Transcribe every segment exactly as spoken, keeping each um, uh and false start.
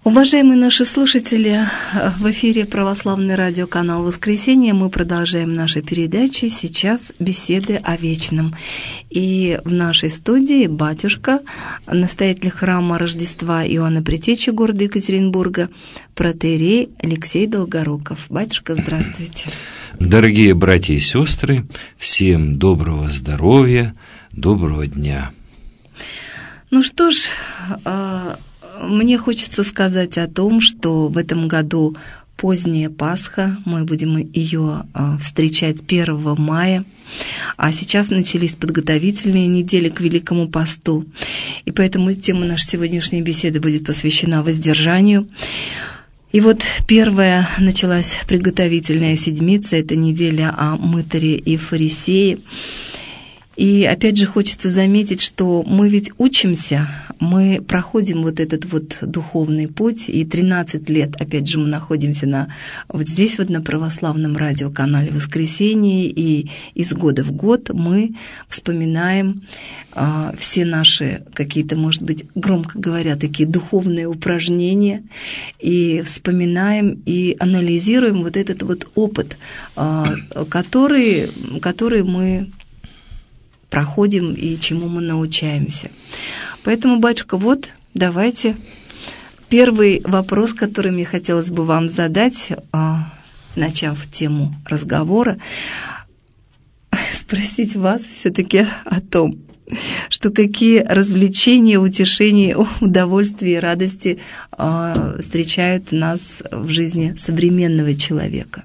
Уважаемые наши слушатели, в эфире Православный радиоканал «Воскресенье». Мы продолжаем наши передачи. Сейчас беседы о вечном. И в нашей студии батюшка, настоятель храма Рождества Иоанна Предтечи города Екатеринбурга, протоиерей Алексей Долгоруков. Батюшка, здравствуйте. Дорогие братья и сестры, всем доброго здоровья, доброго дня. Ну что ж, мне хочется сказать о том, что в этом году поздняя Пасха, мы будем ее встречать первого мая, а сейчас начались подготовительные недели к Великому посту, и поэтому тема нашей сегодняшней беседы будет посвящена воздержанию. И вот первая началась приготовительная седмица, это неделя о мытаре и фарисее. И опять же хочется заметить, что мы ведь учимся, мы проходим вот этот вот духовный путь, и тринадцать лет, опять же, мы находимся на, вот здесь вот на православном радиоканале «Воскресенье», и из года в год мы вспоминаем а, все наши какие-то, может быть, громко говоря, такие духовные упражнения, и вспоминаем и анализируем вот этот вот опыт, а, который, который мы проходим и чему мы научаемся. Поэтому, батюшка, вот давайте первый вопрос, который мне хотелось бы вам задать, начав тему разговора, спросить вас все-таки о том, что какие развлечения, утешения, удовольствия и радости встречают нас в жизни современного человека.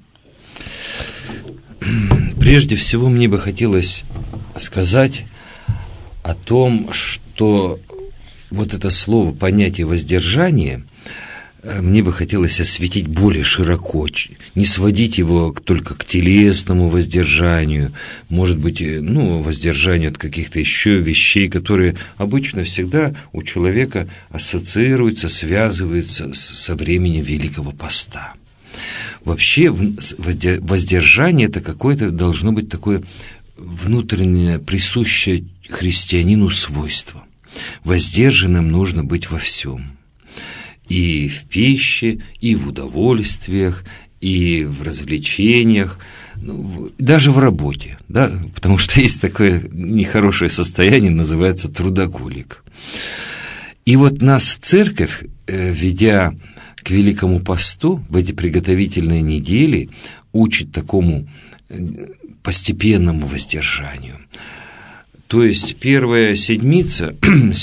Прежде всего, мне бы хотелось сказать о том, что вот это слово, понятие воздержания, мне бы хотелось осветить более широко, не сводить его только к телесному воздержанию, может быть, ну, воздержанию от каких-то еще вещей, которые обычно всегда у человека ассоциируются, связываются со временем Великого Поста. Вообще воздержание – это какое-то должно быть такое внутреннее, присущее христианину свойство. Воздержанным нужно быть во всем. И в пище, и в удовольствиях, и в развлечениях, ну, даже в работе, да? Потому что есть такое нехорошее состояние, называется трудоголик. И вот нас церковь, ведя к Великому посту, в эти приготовительные недели, учит такому постепенному воздержанию. То есть первая седмица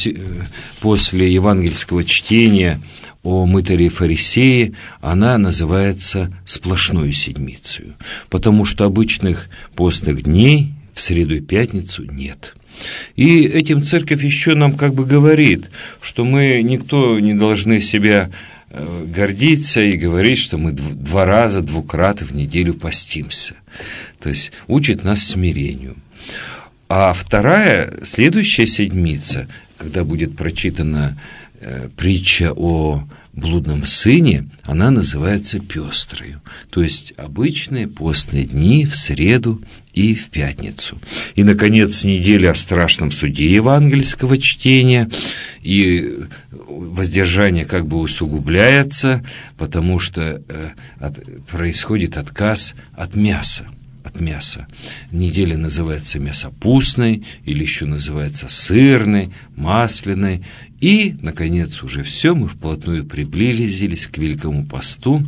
после евангельского чтения о мытаре и фарисее, она называется сплошной седмицей, потому что обычных постных дней в среду и пятницу нет. И этим церковь еще нам как бы говорит, что мы никто не должны себя гордиться и говорить, что мы два раза, двукратно в неделю постимся. То есть учит нас смирению. А вторая, следующая седмица, когда будет прочитана э, притча о блудном сыне, она называется пестрою. То есть обычные постные дни в среду и в пятницу. И, наконец, неделя о страшном суде евангельского чтения, и воздержание как бы усугубляется, потому что э, от, происходит отказ от мяса. От мяса. Неделя называется мясопустной, или еще называется сырной, масляной. И, наконец, уже все, мы вплотную приблизились к Великому посту.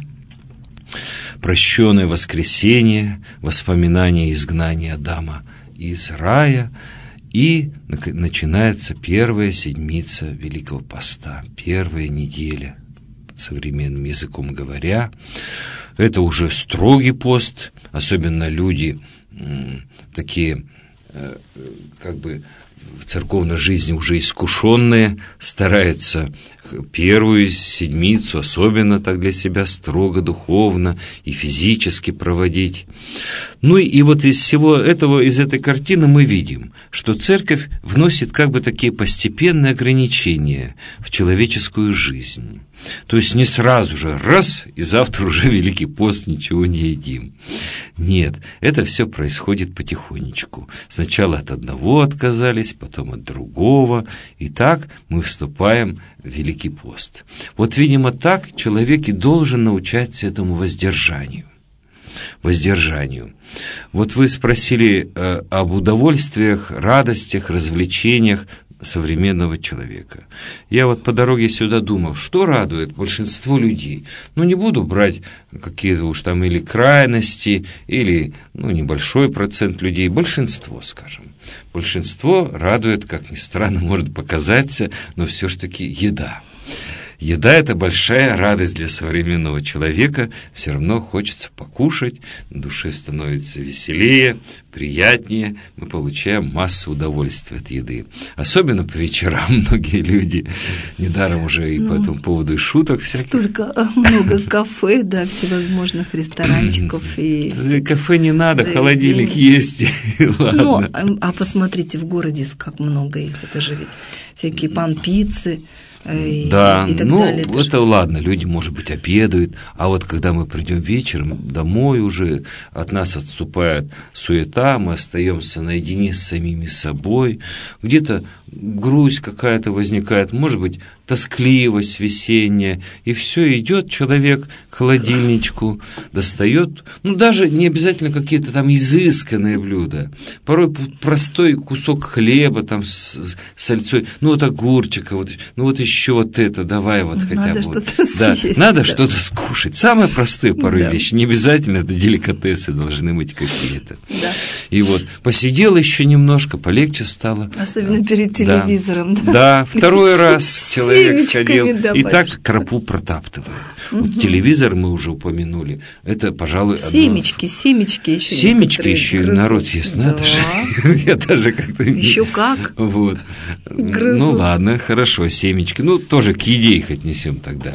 Прощенное воскресенье, воспоминание изгнания Адама из рая, и начинается первая седмица Великого поста, первая неделя, современным языком говоря. Это уже строгий пост, особенно люди такие, как бы в церковной жизни уже искушенные, стараются первую седмицу особенно так для себя строго духовно и физически проводить. Ну и вот из всего этого, из этой картины мы видим, что церковь вносит как бы такие постепенные ограничения в человеческую жизнь. То есть не сразу же раз, и завтра уже Великий пост, ничего не едим. Нет, это все происходит потихонечку. Сначала от одного отказались, потом от другого, и так мы вступаем в Великий пост. Вот, видимо, так человек и должен научаться этому воздержанию. Воздержанию. Вот вы спросили э, об удовольствиях, радостях, развлечениях современного человека. Я вот по дороге сюда думал, что радует большинство людей. Ну, не буду брать какие-то уж там или крайности, или, ну, небольшой процент людей, большинство, скажем. Большинство радует, как ни странно может показаться, но все-таки еда. Еда – это большая радость для современного человека. Все равно хочется покушать, на душе становится веселее, приятнее. Мы получаем массу удовольствия от еды. Особенно по вечерам многие люди, недаром уже и ну, по этому поводу и шуток всяких. Столько много кафе, да, всевозможных ресторанчиков. И кафе не надо, заведений. Холодильник есть. Ну, а посмотрите, в городе как много их. Это же ведь всякие пан-пиццы. И, да, и так ну далее. это, это ладно, люди, может быть, обедают, а вот когда мы придем вечером домой уже, от нас отступает суета, мы остаемся наедине с самими собой, где-то грусть какая-то возникает, может быть, тоскливость весенняя, и все, идет человек к холодильничку, достает, ну, даже не обязательно какие-то там изысканные блюда, порой простой кусок хлеба там с, с сальцой, ну, вот огурчика, вот, ну, вот еще вот это, давай вот хотя надо бы. Что-то вот. Да, съесть, надо да. что-то скушать. Самые простые порой да. вещи, не обязательно это деликатесы должны быть какие-то. Да. И вот посидел еще немножко, полегче стало. Особенно перед телевизором. Да, да. Второй раз человек сходил да, и так тропу протаптывает. Угу. Вот телевизор мы уже упомянули. Это, пожалуй, семечки, одно... семечки еще. Семечки еще и народ ест, да. надо же. Я даже как-то... Еще как. Вот. Грызу. Ну ладно, хорошо, семечки. Ну, тоже к еде их отнесем тогда.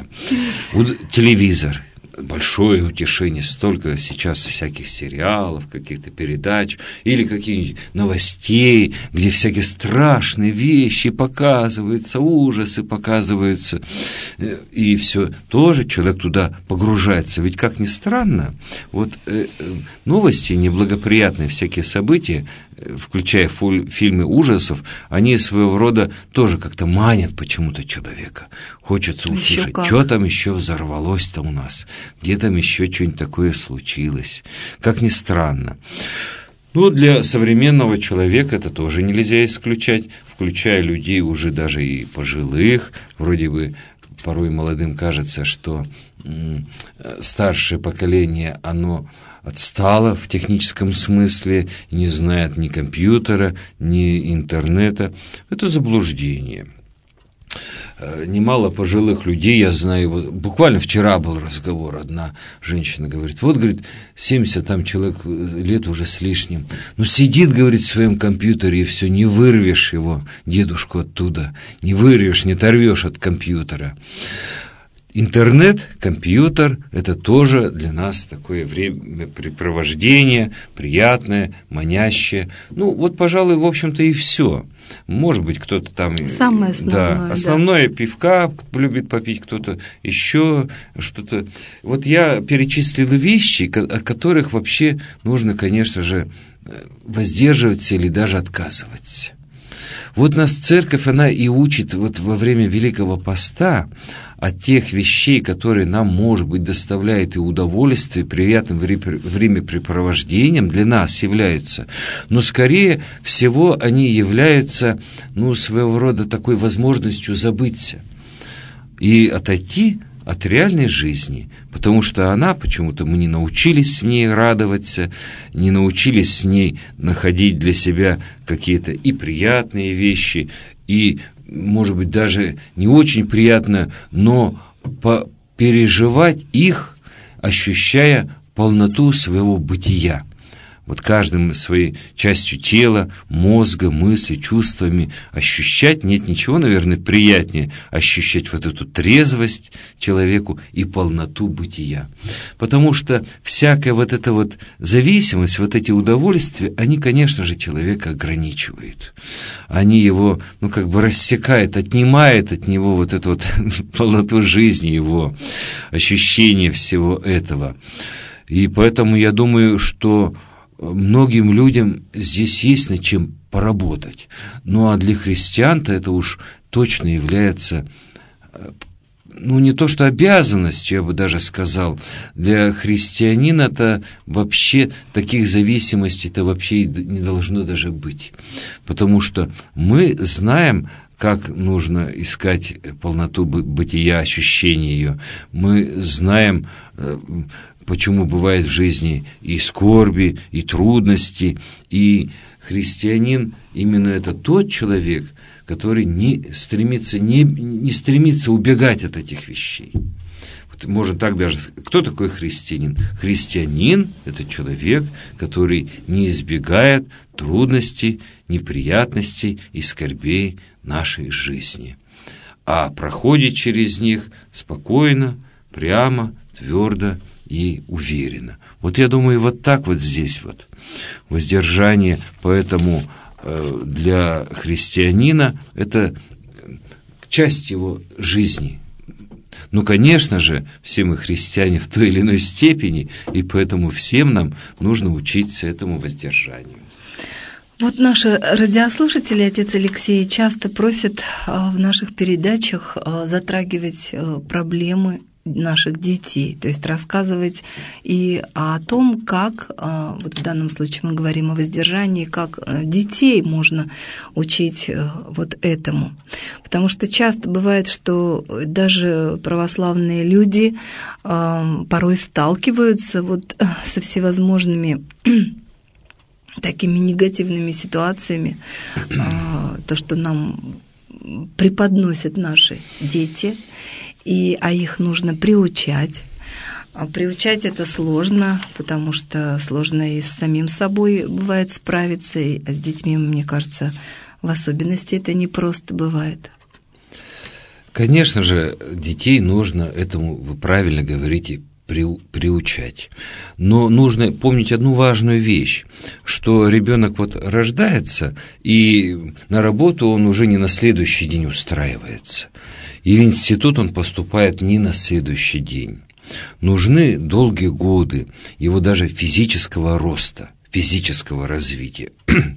Телевизор. Большое утешение, столько сейчас всяких сериалов, каких-то передач или каких-нибудь новостей, где всякие страшные вещи показываются, ужасы показываются, и все, тоже человек туда погружается. Ведь, как ни странно, вот э, новости, неблагоприятные всякие события, включая фуль, фильмы ужасов, они своего рода тоже как-то манят почему-то человека. Хочется услышать, что там еще взорвалось-то у нас, где там еще что-нибудь такое случилось. Как ни странно. Ну, для современного человека это тоже нельзя исключать, включая людей уже даже и пожилых, вроде бы порой молодым кажется, что м- старшее поколение, оно отстало в техническом смысле, не знает ни компьютера, ни интернета. Это заблуждение. Немало пожилых людей, я знаю, вот буквально вчера был разговор, одна женщина говорит, вот, говорит, семьдесят там человек лет уже с лишним, но сидит, говорит, в своем компьютере, и все, не вырвешь его, дедушку, оттуда, не вырвешь, не оторвешь от компьютера. Интернет, компьютер – это тоже для нас такое времяпрепровождение, приятное, манящее. Ну, вот, пожалуй, в общем-то и все. Может быть, кто-то там... Самое основное, да, основное да. Пивка любит попить, кто-то еще что-то. Вот я перечислил вещи, от которых вообще нужно, конечно же, воздерживаться или даже отказываться. Вот нас церковь, она и учит вот во время Великого Поста от тех вещей, которые нам, может быть, доставляют и удовольствие, приятным времяпрепровождением для нас являются, но скорее всего они являются, ну, своего рода такой возможностью забыться и отойти от реальной жизни, потому что она, почему-то мы не научились в ней радоваться, не научились с ней находить для себя какие-то и приятные вещи, и, может быть, даже не очень приятно, но переживать их, ощущая полноту своего бытия. вот каждым своей частью тела, мозга, мысли, чувствами ощущать. Нет ничего, наверное, приятнее ощущать вот эту трезвость человеку и полноту бытия. Потому что всякая вот эта вот зависимость, вот эти удовольствия, они, конечно же, человека ограничивают. Они его, ну, как бы рассекают, отнимают от него вот эту вот полноту жизни его, ощущение всего этого. И поэтому я думаю, что многим людям здесь есть над чем поработать. Ну, а для христиан-то это уж точно является, ну, не то что обязанностью, я бы даже сказал. Для христианина-то вообще таких зависимостей-то вообще не должно даже быть. Потому что мы знаем, как нужно искать полноту бытия, ощущения ее. Мы знаем, почему бывает в жизни и скорби, и трудности, и христианин именно это тот человек, который не стремится, не, не стремится убегать от этих вещей. Вот можно так даже сказать. Кто такой христианин? Христианин – это человек, который не избегает трудностей, неприятностей и скорбей нашей жизни, а проходит через них спокойно, прямо, твердо и уверенно. Вот я думаю, вот так вот здесь вот воздержание, поэтому э, для христианина это часть его жизни. Ну, конечно же, все мы христиане в той или иной степени, и поэтому всем нам нужно учиться этому воздержанию. Вот наши радиослушатели, отец Алексей, часто просят в наших передачах затрагивать проблемы наших детей, то есть рассказывать и о том, как, вот в данном случае мы говорим о воздержании, как детей можно учить вот этому. Потому что часто бывает, что даже православные люди порой сталкиваются вот со всевозможными такими негативными ситуациями, то, что нам преподносят наши дети, и, а их нужно приучать. А приучать это сложно, потому что сложно и с самим собой бывает справиться, а с детьми, мне кажется, в особенности это непросто бывает. Конечно же, детей нужно этому, вы правильно говорите, приучать. Но нужно помнить одну важную вещь, что ребенок вот рождается, и на работу он уже не на следующий день устраивается. И в институт он поступает не на следующий день. Нужны долгие годы его даже физического роста, физического развития.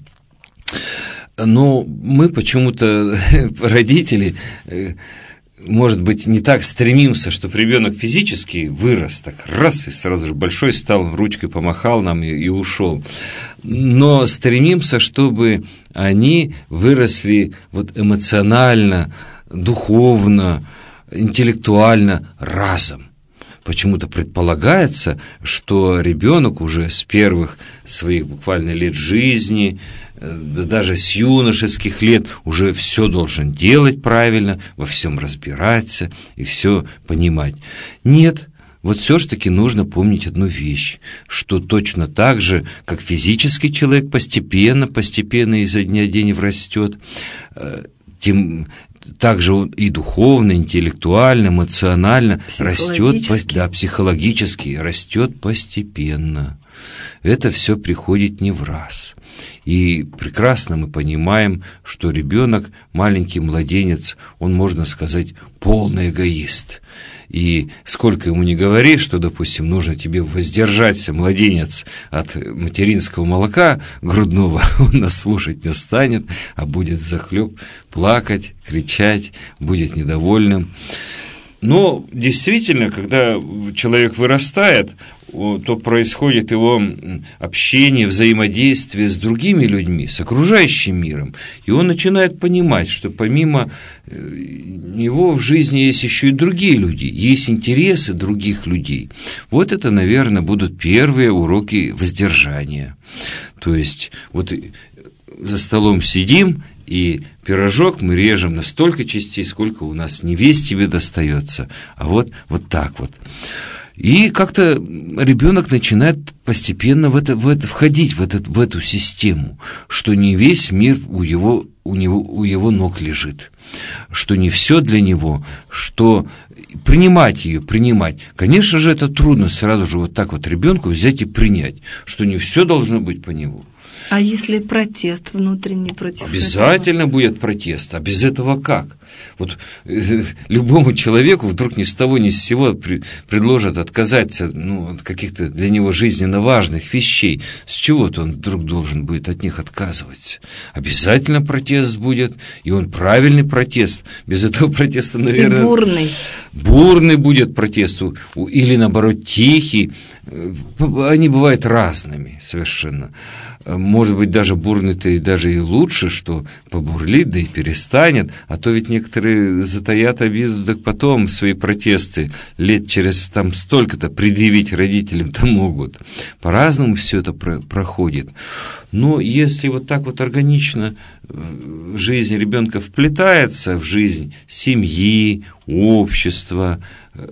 Но мы почему-то, родители, может быть, не так стремимся, чтобы ребенок физически вырос, так раз, и сразу же большой стал, ручкой помахал нам и, и ушел. Но стремимся, чтобы они выросли вот эмоционально, духовно, интеллектуально разом. Почему-то предполагается, что ребенок уже с первых своих буквально лет жизни, да даже с юношеских лет уже все должен делать правильно, во всем разбираться и все понимать. Нет, вот все-таки нужно помнить одну вещь, что точно так же, как физический человек постепенно, постепенно изо дня в день растет, тем также он и духовно, интеллектуально, эмоционально растет, да, психологически растет постепенно. Это все приходит не в раз. И прекрасно мы понимаем, что ребенок, маленький младенец, он, можно сказать, полный эгоист. И сколько ему ни говори, что, допустим, нужно тебе воздержаться, младенец, от материнского молока грудного, он нас слушать не станет, а будет взахлеб плакать, кричать, будет недовольным. Но действительно, когда человек вырастает, то происходит его общение, взаимодействие с другими людьми, с окружающим миром. И он начинает понимать, что помимо него в жизни есть еще и другие люди, есть интересы других людей. Вот это, наверное, будут первые уроки воздержания. То есть вот за столом сидим, и пирожок мы режем на столько частей, сколько у нас не весь тебе достается, а вот, вот так вот. И как-то ребенок начинает постепенно в это, в это входить, в, этот, в эту систему, что не весь мир у его, у него, у его ног лежит, что не все для него, что принимать ее, принимать. Конечно же, это трудно сразу же вот так вот ребенку взять и принять, что не все должно быть по нему. А если протест внутренний против Обязательно этого? будет протест. А без этого как? Вот э, любому человеку вдруг ни с того ни с сего при, предложат отказаться ну, от каких-то для него жизненно важных вещей. С чего-то он вдруг должен будет от них отказываться. Обязательно протест будет, и он правильный протест. Без этого протеста, наверное... И бурный. Бурный будет протест, или наоборот тихий. Они бывают разными совершенно. Может быть, даже бурный-то и даже и лучше, что побурлит, да и перестанет, а то ведь некоторые затаят обиду, так потом свои протесты лет через там столько-то предъявить родителям-то могут. По-разному все это про- проходит. Но если вот так вот органично жизнь ребенка вплетается в жизнь семьи, общества,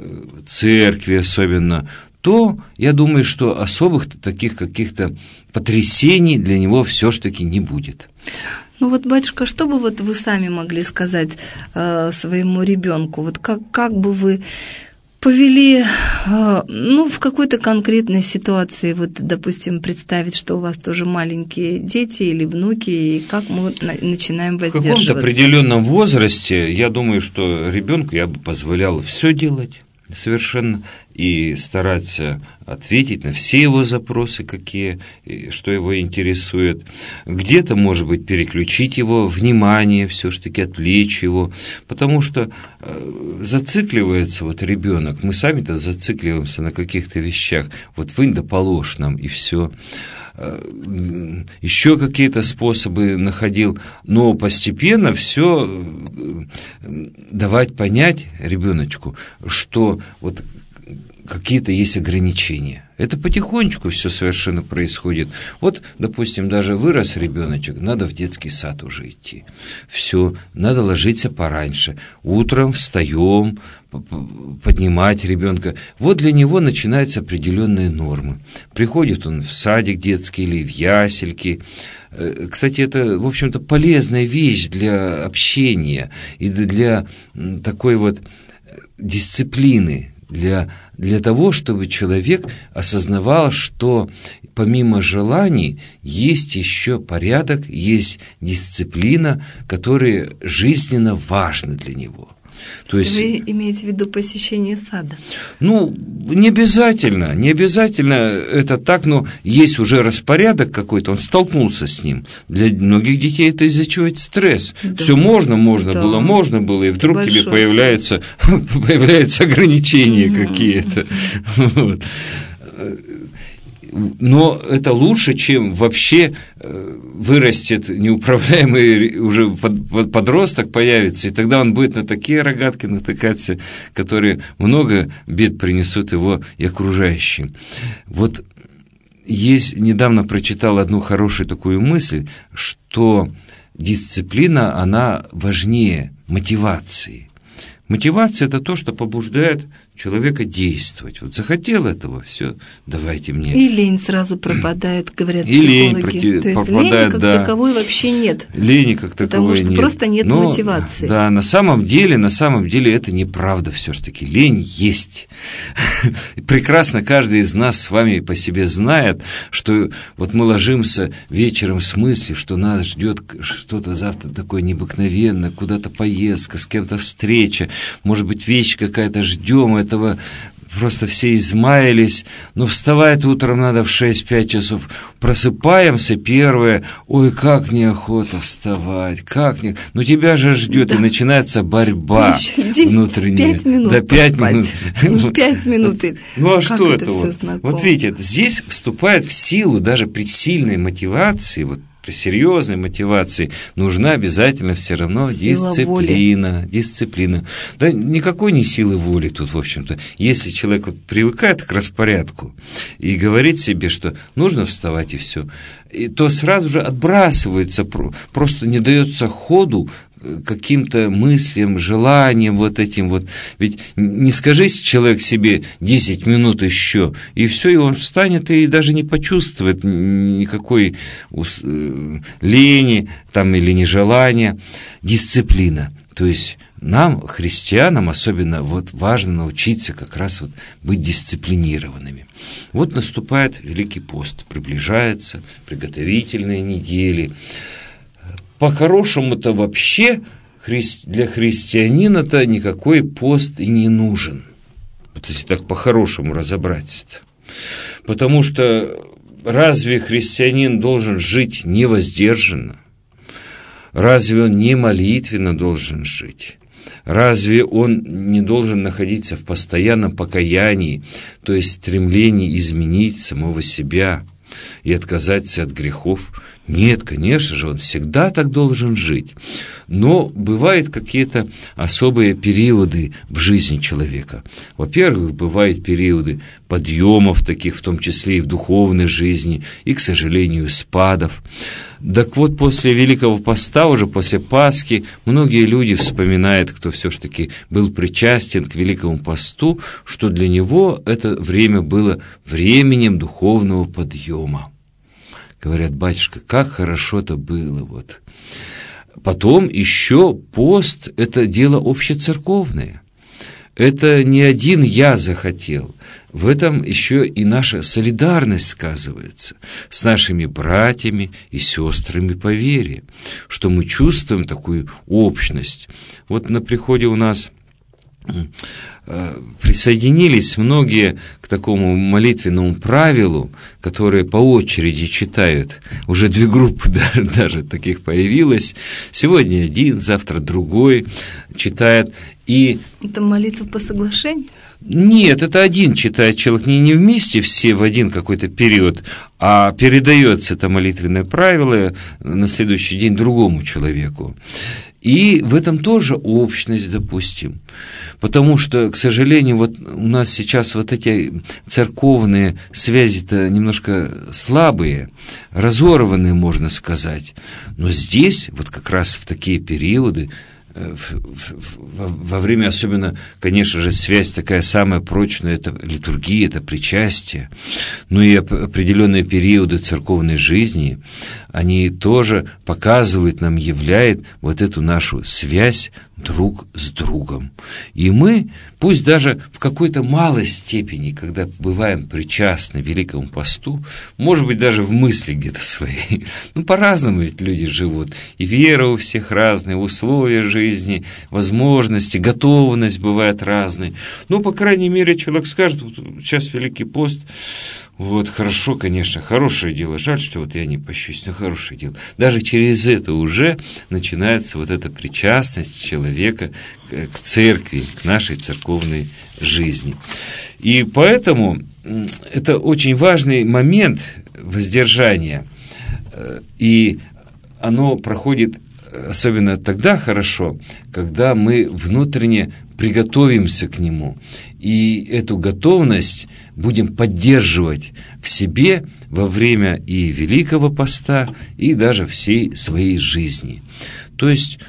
церкви особенно, то я думаю, что особых таких каких-то потрясений для него все-таки не будет. Ну вот, батюшка, что бы вот вы сами могли сказать э, своему ребенку? Вот как, как бы вы повели, э, ну, в какой-то конкретной ситуации, вот, допустим, представить, что у вас тоже маленькие дети или внуки, и как мы на, начинаем воздерживаться? В каком-то определенном возрасте, я думаю, что ребенку я бы позволял все делать. Совершенно, и стараться ответить на все его запросы, какие, что его интересует. Где-то, может быть, переключить его внимание, все-таки отвлечь его, потому что зацикливается вот ребенок, мы сами-то зацикливаемся на каких-то вещах, вот вынь да положь нам, и все. Еще какие-то способы находил, но постепенно все давать понять ребеночку, что вот какие-то есть ограничения. Это потихонечку все совершенно происходит. Вот, допустим, даже вырос ребеночек, надо в детский сад уже идти. Все, надо ложиться пораньше. Утром встаем, поднимать ребенка. Вот для него начинаются определенные нормы. Приходит он в садик детский или в ясельки. Кстати, это, в общем-то, полезная вещь для общения и для такой вот дисциплины, для, для того, чтобы человек осознавал, что помимо желаний есть еще порядок, есть дисциплина, которые жизненно важны для него. То есть вы имеете в виду посещение сада? Ну, не обязательно, не обязательно это так, но есть уже распорядок какой-то, он столкнулся с ним. Для многих детей это из-за чего это стресс. Да. Все можно, можно да. было, можно было, и вдруг тебе появляются, появляются ограничения mm-hmm. какие-то. Вот. Но это лучше, чем вообще вырастет неуправляемый уже подросток, появится, и тогда он будет на такие рогатки натыкаться, которые много бед принесут его и окружающим. Вот есть, недавно прочитал одну хорошую такую мысль, что дисциплина, она важнее мотивации. Мотивация – это то, что побуждает человека действовать. Вот захотел этого, все, давайте мне. И лень сразу пропадает, говорят и психологи. Лень проти... То есть пропадает, лени как да. таковой вообще нет. Лени как таковой потому что нет. просто нет Но, мотивации. Да, на самом деле, на самом деле это неправда все-таки. Лень есть. Прекрасно каждый из нас с вами по себе знает, что вот мы ложимся вечером с мыслью, что нас ждет что-то завтра такое необыкновенное, куда-то поездка, с кем-то встреча, может быть, вещь какая-то, ждем этого, просто все измаялись, но вставать утром надо в шесть-пять часов, просыпаемся первое, ой, как неохота вставать, как не... Ну, тебя же ждет, да. И начинается борьба внутренняя. Пять минут да, пять минут. Не пять минут. Ну, а что это вот? Вот видите, здесь вступает в силу даже при сильной мотивации, вот, при серьезной мотивации нужна обязательно все равно сила дисциплина, воли. дисциплина. Да никакой не силы воли тут, в общем-то. Если человек вот привыкает к распорядку и говорит себе, что нужно вставать и все, и то сразу же отбрасывается, просто не дается ходу каким-то мыслям, желаниям вот этим вот. Ведь не скажи человек себе десять минут еще, и все, и он встанет и даже не почувствует никакой лени там, или нежелания. Дисциплина. То есть нам, христианам, особенно вот важно научиться как раз вот быть дисциплинированными. Вот наступает Великий пост, приближается, приготовительные недели. По-хорошему-то вообще для христианина-то никакой пост и не нужен. Вот если так по-хорошему разобраться-то. Потому что разве христианин должен жить невоздержанно? Разве он не молитвенно должен жить? Разве он не должен находиться в постоянном покаянии, то есть стремлении изменить самого себя и отказаться от грехов? Нет, конечно же, он всегда так должен жить. Но бывают какие-то особые периоды в жизни человека. Во-первых, бывают периоды подъемов таких, в том числе и в духовной жизни, и, к сожалению, спадов. Так вот, после Великого Поста, уже после Пасхи, многие люди вспоминают, кто все-таки был причастен к Великому Посту, что для него это время было временем духовного подъема. Говорят: батюшка, как хорошо это было. Вот. Потом еще пост – это дело общецерковное. Это не один я захотел. В этом еще и наша солидарность сказывается с нашими братьями и сестрами по вере, что мы чувствуем такую общность. Вот на приходе у нас присоединились многие к такому молитвенному правилу, которые по очереди читают. Уже две группы даже, даже таких появилось. Сегодня один, завтра другой читает. И это молитва по соглашению? Нет, это один читает человек, не, не вместе все в один какой-то период, а передается это молитвенное правило на следующий день другому человеку. И в этом тоже общность, допустим. Потому что, к сожалению, вот у нас сейчас вот эти церковные связи-то немножко слабые, разорванные, можно сказать. Но здесь, вот как раз в такие периоды, во время особенно, конечно же, связь такая самая прочная, это литургия, это причастие, но и определенные периоды церковной жизни, они тоже показывают нам, являют вот эту нашу связь друг с другом. И мы, пусть даже в какой-то малой степени, когда бываем причастны Великому Посту, может быть, даже в мысли где-то своей, ну, по-разному ведь люди живут, и вера у всех разная, условия жизни, возможности, готовность бывает разной. Ну, по крайней мере, человек скажет: вот сейчас Великий Пост, вот, хорошо, конечно, хорошее дело, жаль, что вот я не пощусь, но хорошее дело. Даже через это уже начинается вот эта причастность человека к церкви, к нашей церковной жизни. И поэтому это очень важный момент воздержания, и оно проходит особенно тогда хорошо, когда мы внутренне приготовимся к нему, и эту готовность будем поддерживать в себе во время и Великого Поста, и даже всей своей жизни. То есть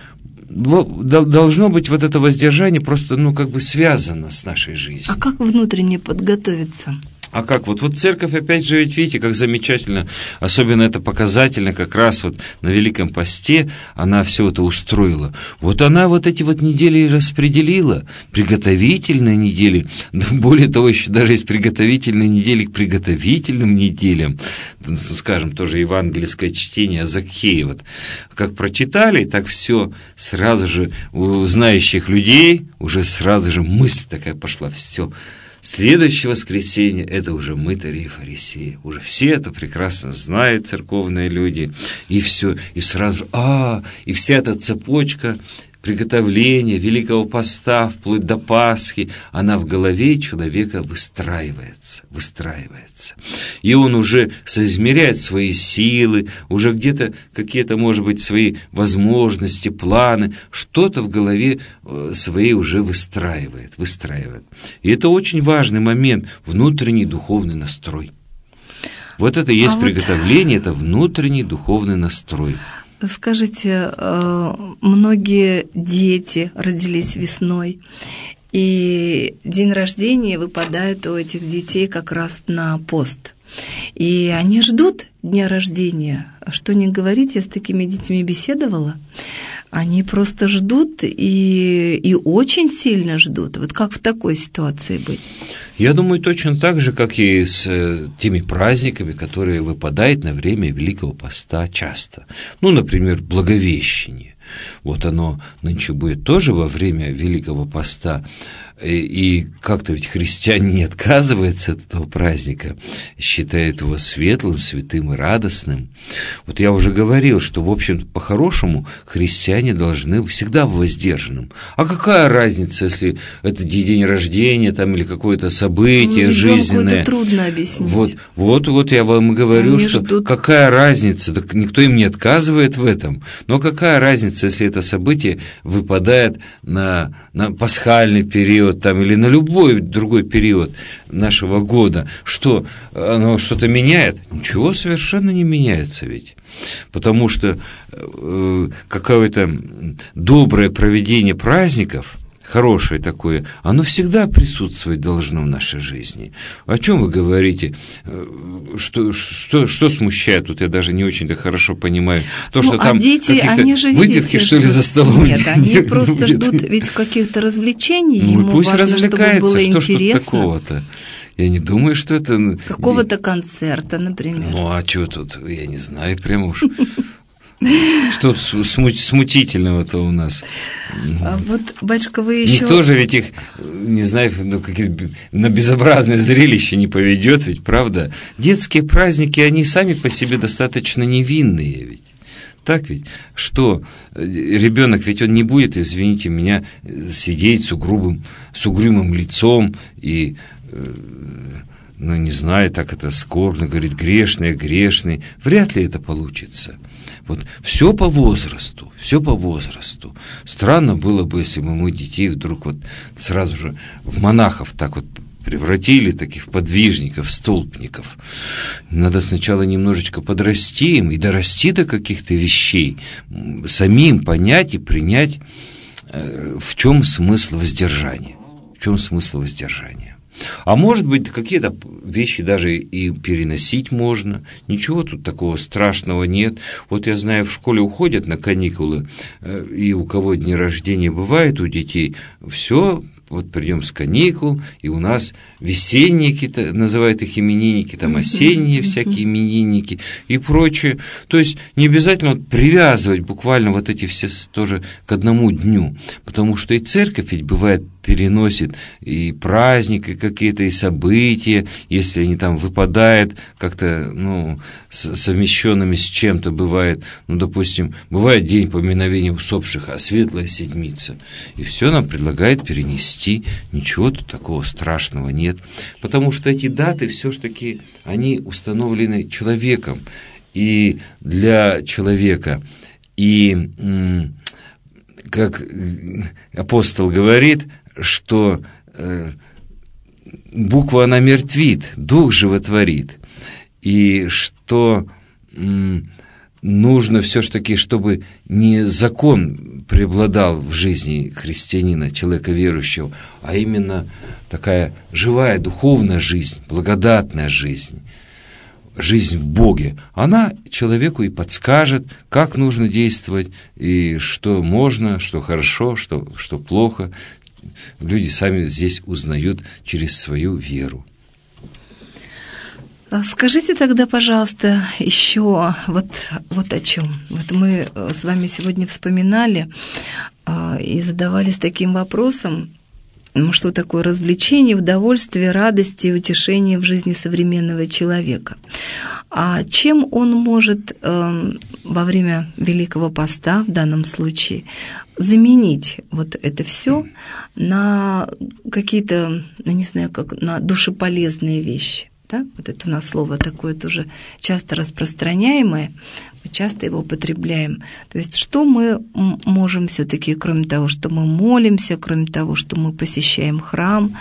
должно быть вот это воздержание просто, ну, как бы связано с нашей жизнью. А как внутренне подготовиться? А как? Вот, вот церковь, опять же, ведь видите, как замечательно, особенно это показательно, как раз вот на Великом Посте она все это устроила. Вот она вот эти вот недели распределила, приготовительные недели, да, более того, еще даже есть приготовительные недели к приготовительным неделям, скажем, тоже евангельское чтение о Закхее. Вот как прочитали, так все сразу же у знающих людей уже сразу же мысль такая пошла: все. Следующее воскресенье – это уже мытари и фарисеи. Уже все это прекрасно знают, церковные люди. И все, и сразу же, а, и вся эта цепочка приготовления Великого Поста, вплоть до Пасхи, она в голове человека выстраивается, выстраивается. И он уже соизмеряет свои силы, уже где-то какие-то, может быть, свои возможности, планы, что-то в голове своей уже выстраивает, выстраивает. И это очень важный момент, внутренний духовный настрой. Вот это и есть а приготовление, вот... это внутренний духовный настрой. Скажите, многие дети родились весной, и день рождения выпадает у этих детей как раз на пост. И они ждут дня рождения. Что не говорить, я с такими детьми беседовала. Они просто ждут и, и очень сильно ждут. Вот как в такой ситуации быть? Я думаю, точно так же, как и с теми праздниками, которые выпадают на время Великого Поста часто. Ну, например, Благовещение. Вот оно нынче будет тоже во время Великого Поста. И, и как-то ведь христиане не отказываются от этого праздника, считают его светлым, святым и радостным. Вот я уже говорил, что, в общем-то, по-хорошему христиане должны всегда быть воздержанным. А какая разница, если это день рождения там, или какое-то событие ну, жизненное? Это трудно объяснить. Вот, вот, вот я вам и говорю, Они что ждут... какая разница, так никто им не отказывает в этом. Но какая разница, если это событие выпадает на, на пасхальный период, там, или на любой другой период нашего года, что оно что-то меняет? Ничего совершенно не меняется ведь. Потому что э, какое-то доброе проведение праздников, хорошее такое, оно всегда присутствовать должно в нашей жизни. О чем вы говорите? Что, что, что смущает? Тут я даже не очень-то хорошо понимаю. То, ну, что а там дети, они же, выпивки, видите, что ли, за столом? Нет, они просто ждут ведь каких-то развлечений. Ну, ему пусть важно, развлекается, чтобы было что ж тут такого-то? Я не думаю, что это... Какого-то концерта, например. Ну, а что тут? Я не знаю, прямо уж... Что смутительного-то у нас? А вот, батюшка, вы еще... Никто же ведь их, не знаю, ну, какие, на безобразное зрелище не поведет, ведь, правда? Детские праздники, они сами по себе достаточно невинные ведь. Так ведь? Что ребенок, ведь он не будет, извините меня, сидеть с угрюмым, с угрюмым лицом и... ну, не знаю, так это скорбно, говорит, грешный, грешный. Вряд ли это получится. Вот все по возрасту, все по возрасту. Странно было бы, если бы мы детей вдруг вот сразу же в монахов так вот превратили, таких подвижников, столпников. Надо сначала немножечко подрасти им и дорасти до каких-то вещей, самим понять и принять, в чем смысл воздержания. В чем смысл воздержания. А может быть, какие-то вещи даже и переносить можно. Ничего тут такого страшного нет. Вот я знаю, в школе уходят на каникулы, и у кого дни рождения бывают у детей, все, вот придем с каникул, и у нас весенние какие-то, называют их именинники, там осенние всякие именинники и прочее. То есть не обязательно вот привязывать буквально вот эти все тоже к одному дню, потому что и церковь ведь бывает переносит и праздники какие-то, и события, если они там выпадают как-то, ну, совмещенными с чем-то бывает, ну, допустим, бывает день поминовения усопших, а Светлая Седмица, и все нам предлагает перенести, ничего тут такого страшного нет, потому что эти даты все-таки, они установлены человеком, и для человека, и, как апостол говорит, что э, буква она мертвит, дух животворит, и что м, нужно все-таки, чтобы не закон преобладал в жизни христианина, человека верующего, а именно такая живая духовная жизнь, благодатная жизнь, жизнь в Боге, она человеку и подскажет, как нужно действовать, и что можно, что хорошо, что, что плохо. Люди сами здесь узнают через свою веру. Скажите тогда, пожалуйста, еще вот, вот о чем. Вот мы с вами сегодня вспоминали и задавались таким вопросом, что такое развлечение, удовольствие, радость и утешение в жизни современного человека. А чем он может э, во время Великого Поста, в данном случае, заменить вот это все на какие-то, ну, не знаю, как на душеполезные вещи? Да? Вот это у нас слово такое тоже часто распространяемое, мы часто его употребляем. То есть что мы можем все-таки, кроме того, что мы молимся, кроме того, что мы посещаем храм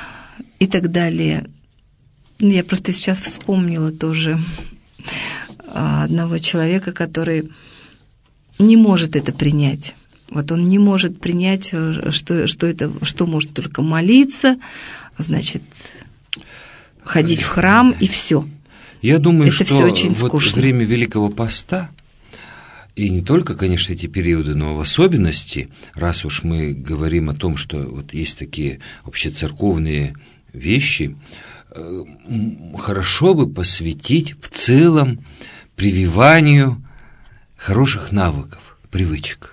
и так далее. Я просто сейчас вспомнила тоже одного человека, который не может это принять. Вот он не может принять, что, что это, что может только молиться, значит, ходить в храм и все. Я думаю, это что все очень вот скучно. Время Великого Поста, и не только, конечно, эти периоды, но в особенности, раз уж мы говорим о том, что вот есть такие общецерковные вещи, хорошо бы посвятить в целом прививанию хороших навыков, привычек.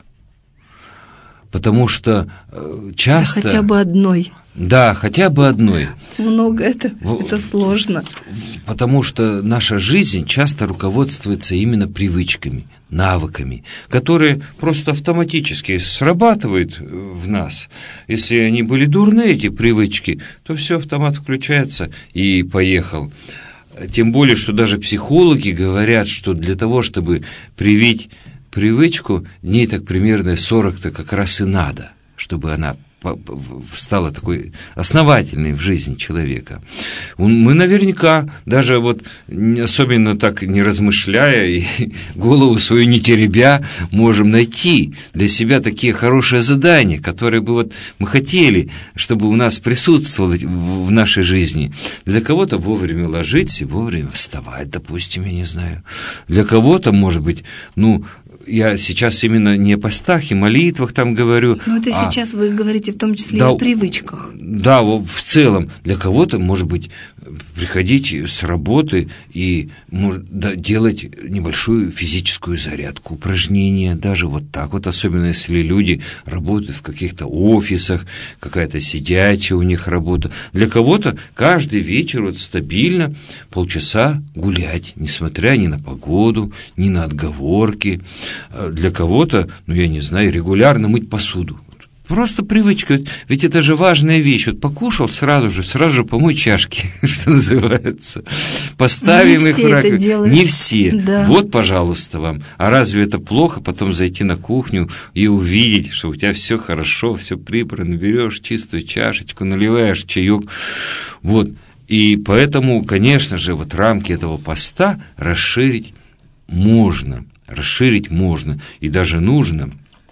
Потому что часто... Да хотя бы одной. Да, хотя бы одной. Много это, в... это сложно. Потому что наша жизнь часто руководствуется именно привычками, навыками, которые просто автоматически срабатывают в нас. Если они были дурны, эти привычки, то все, автомат включается и поехал. Тем более, что даже психологи говорят, что для того, чтобы привить привычку, дней так примерно сорок-то как раз и надо, чтобы она стала такой основательной в жизни человека. Мы наверняка, даже вот особенно так не размышляя и голову свою не теребя, можем найти для себя такие хорошие задания, которые бы вот мы хотели, чтобы у нас присутствовало в нашей жизни. Для кого-то вовремя ложиться и вовремя вставать, допустим, я не знаю. Для кого-то, может быть, ну, я сейчас именно не о постах и молитвах там говорю. Но это а, сейчас вы говорите в том числе да, и о привычках. Да, в целом. Для кого-то, может быть, приходить с работы и может, да, делать небольшую физическую зарядку, упражнения, даже вот так вот, особенно если люди работают в каких-то офисах, какая-то сидячая у них работа. Для кого-то каждый вечер вот стабильно полчаса гулять, несмотря ни на погоду, ни на отговорки. Для кого-то, ну я не знаю, регулярно мыть посуду. Просто привычка, ведь это же важная вещь. Вот покушал сразу же, сразу же помой чашки, что называется. Поставим не их все в раковину. Не все. Да. Вот, пожалуйста, вам. А разве это плохо потом зайти на кухню и увидеть, что у тебя все хорошо, все прибрано, берешь чистую чашечку, наливаешь чаек. Вот. И поэтому, конечно же, вот рамки этого поста расширить можно. Расширить можно и даже нужно.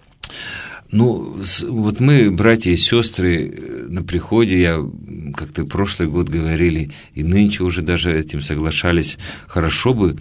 Ну, вот мы, братья и сестры, на приходе, я как-то прошлый год говорили, и нынче уже даже этим соглашались, хорошо бы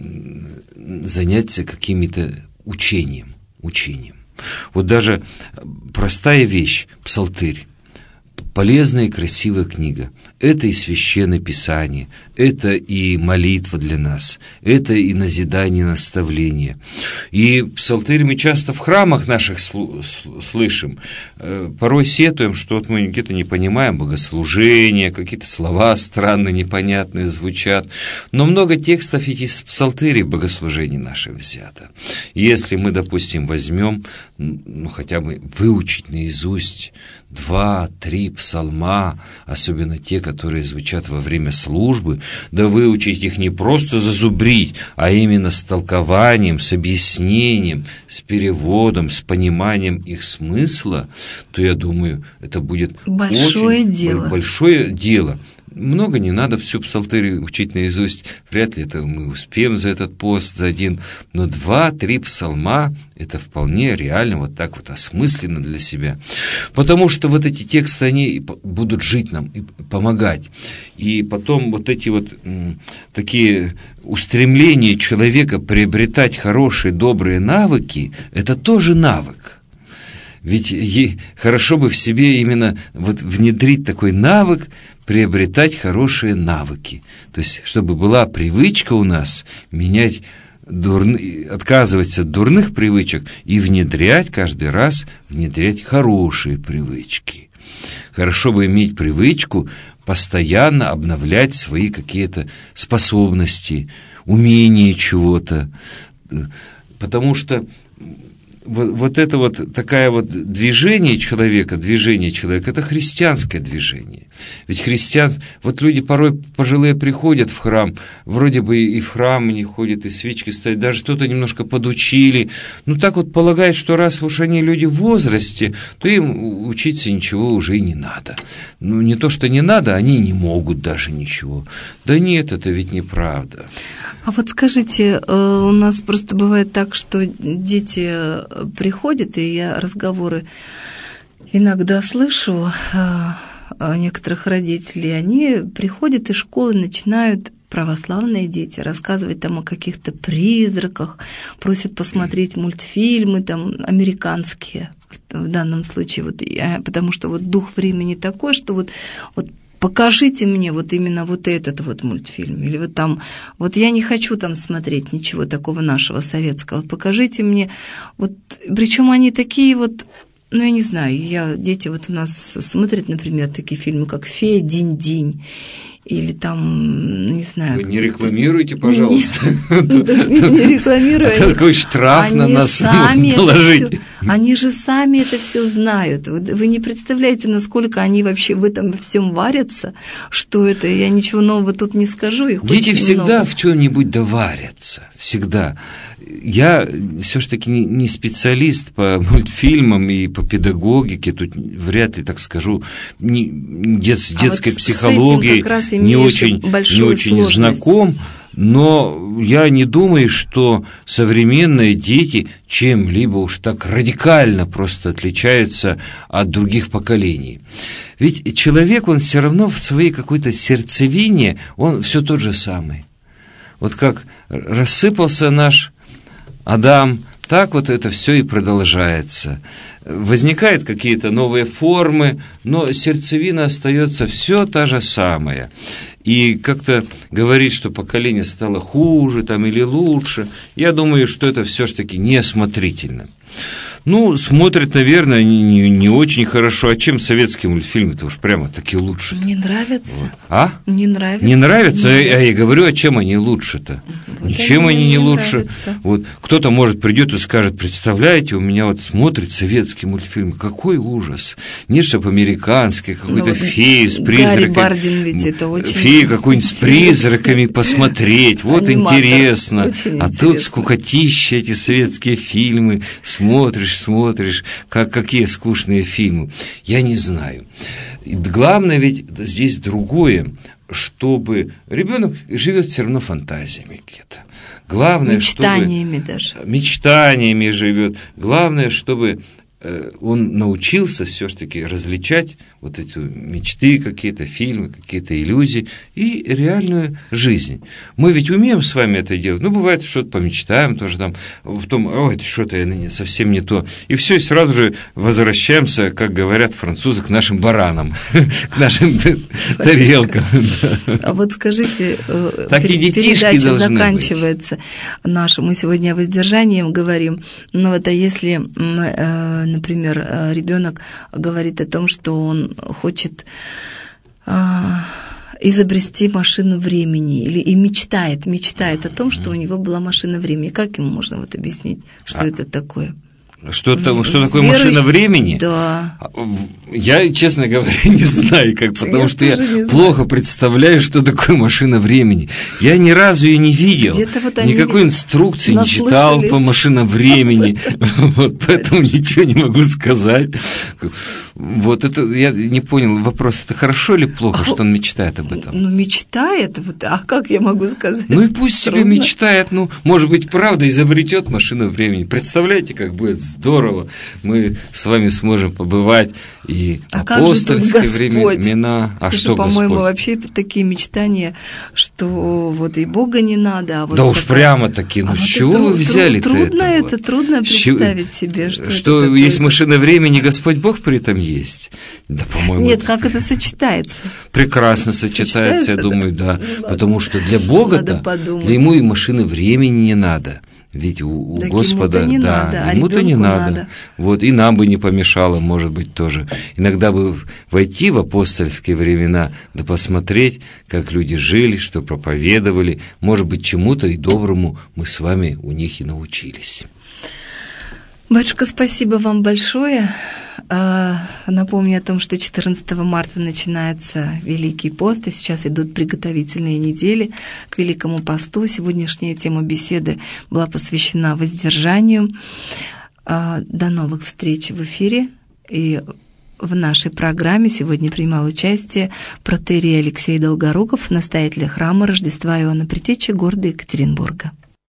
заняться каким-то учением, учением. Вот даже простая вещь, псалтырь, полезная и красивая книга. Это и священное писание, это и молитва для нас, это и назидание, и наставление. И псалтырь мы часто в храмах наших слышим. Порой сетуем, что вот мы где-то не понимаем богослужения, какие-то слова странные, непонятные звучат. Но много текстов ведь из псалтырей в богослужении наших взято. Если мы, допустим, возьмем, ну, хотя бы выучить наизусть два-три псалма, особенно те, которые звучат во время службы, да выучить их не просто зазубрить, а именно с толкованием, с объяснением, с переводом, с пониманием их смысла, то, я думаю, это будет большое очень дело. большое дело. Много не надо всю псалтырь учить наизусть, вряд ли это мы успеем за этот пост, за один, но два-три псалма – это вполне реально, вот так вот осмысленно для себя. Потому что вот эти тексты, они будут жить нам и помогать. И потом вот эти вот м, такие устремления человека приобретать хорошие, добрые навыки – это тоже навык. Ведь ей хорошо бы в себе именно вот внедрить такой навык, приобретать хорошие навыки. То есть, чтобы была привычка у нас менять, дурны, отказываться от дурных привычек и внедрять каждый раз, внедрять хорошие привычки. Хорошо бы иметь привычку постоянно обновлять свои какие-то способности, умения чего-то. Потому что вот, вот это вот такая вот движение человека, движение человека, это христианское движение. Ведь христиан, вот люди порой пожилые приходят в храм, вроде бы и в храм не ходят, и свечки ставят, даже что-то немножко подучили. Ну так вот полагают, что раз уж они люди в возрасте, то им учиться ничего уже и не надо. Ну не то, что не надо, они не могут даже ничего. Да нет, это ведь неправда. А вот скажите, у нас просто бывает так, что дети приходят, и я разговоры иногда слышу некоторых родителей, они приходят из школы, начинают, православные дети, рассказывать там о каких-то призраках, просят посмотреть мультфильмы там американские в данном случае, вот, потому что вот дух времени такой, что вот, вот покажите мне вот именно вот этот вот мультфильм, или вот там, вот я не хочу там смотреть ничего такого нашего советского, вот покажите мне, вот, причем они такие вот, ну, я не знаю, я, дети вот у нас смотрят, например, такие фильмы, как «Фея Динь-Динь», или там, не знаю... Вы не рекламируйте, пожалуйста. Не рекламирую. Такой штраф на нас наложить. Они же сами это все знают. Вы не представляете, насколько они вообще в этом всем варятся, что это, я ничего нового тут не скажу. Дети всегда в чем-нибудь доварятся, всегда. Я все-таки не специалист по мультфильмам и по педагогике, тут вряд ли так скажу, не, дет, с детской а психологией не очень, не очень знаком, но я не думаю, что современные дети чем-либо уж так радикально просто отличаются от других поколений. Ведь человек, он все равно в своей какой-то сердцевине, он все тот же самый. Вот как рассыпался наш Адам, так вот это все и продолжается. Возникают какие-то новые формы, но сердцевина остается все та же самая. И как-то говорить, что поколение стало хуже там, или лучше, я думаю, что это все-таки неосмотрительно. Ну, смотрят, наверное, не, не, не очень хорошо. А чем советские мультфильмы-то уж прямо таки лучше? Не нравятся. Вот. А? Не нравятся. Не нравятся? Не а, а я говорю, а чем они лучше-то? Вот ничем они не, не лучше. Вот. Кто-то, может, придет и скажет, представляете, у меня вот смотрит советский мультфильм, какой ужас. Нет, чтобы американский, какой-то ну, феи с призраками. Гарри Бардин ведь это очень... Феи какой-нибудь с призраками посмотреть, вот Аниматор. Интересно. Очень а интересно. Тут скукотища эти советские фильмы, смотришь, смотришь, как, какие скучные фильмы. Я не знаю. Главное ведь здесь другое, чтобы ребенок живет все равно фантазиями где-то. Главное, мечтаниями чтобы, даже. Мечтаниями живет. Главное, чтобы он научился все-таки различать вот эти мечты, какие-то фильмы, какие-то иллюзии и реальную жизнь. Мы ведь умеем с вами это делать. Ну, бывает, что-то помечтаем тоже там, в том, ой, это что-то совсем не то. И все, и сразу же возвращаемся, как говорят французы, к нашим баранам, к нашим тарелкам. А вот скажите, передача заканчивается наша. Мы сегодня о воздержании говорим. Но вот а если, например, ребенок говорит о том, что он хочет а, изобрести машину времени или и мечтает, мечтает о том, что у него была машина времени. Как ему можно вот объяснить, что а, это такое? Что, там, что такое Верующий... машина времени? Да. Я, честно говоря, не знаю, как, потому я что я плохо представляю, что такое машина времени. Я ни разу ее не видел, вот никакой инструкции не читал по машинам времени, вот, поэтому ничего не могу сказать. Вот это, я не понял, вопрос, это хорошо или плохо, а, что он мечтает об этом? Ну, мечтает, вот, а как я могу сказать? Ну и пусть себе мечтает, ну, может быть, правда, изобретет машину времени. Представляете, как будет здорово, мы с вами сможем побывать и а апостольские времена. А это что, же, по-моему, Господь? Вообще такие мечтания, что вот и Бога не надо. А вот да уж такая... прямо такие, ну а с вот чего вы взяли-то трудно это? это, трудно представить себе, что Что это есть машина времени, Господь Бог при этом есть? Да, по-моему. Нет, это... как это сочетается? Прекрасно сочетается, сочетается я да? думаю, да. Ну, потому что для Бога-то, для ему и машины времени не надо. Ведь у, у так Господа, ему-то не да, надо, ему-то а не надо. надо. Вот, и нам бы не помешало, может быть, тоже. Иногда бы войти в апостольские времена, да посмотреть, как люди жили, что проповедовали. Может быть, чему-то и доброму мы с вами у них и научились. Батюшка, спасибо вам большое. Напомню о том, что четырнадцатого марта начинается Великий пост, и сейчас идут приготовительные недели к Великому посту. Сегодняшняя тема беседы была посвящена воздержанию. До новых встреч в эфире. И в нашей программе сегодня принимал участие протоиерей Алексей Долгоруков, настоятель храма Рождества Иоанна Предтечи города Екатеринбурга.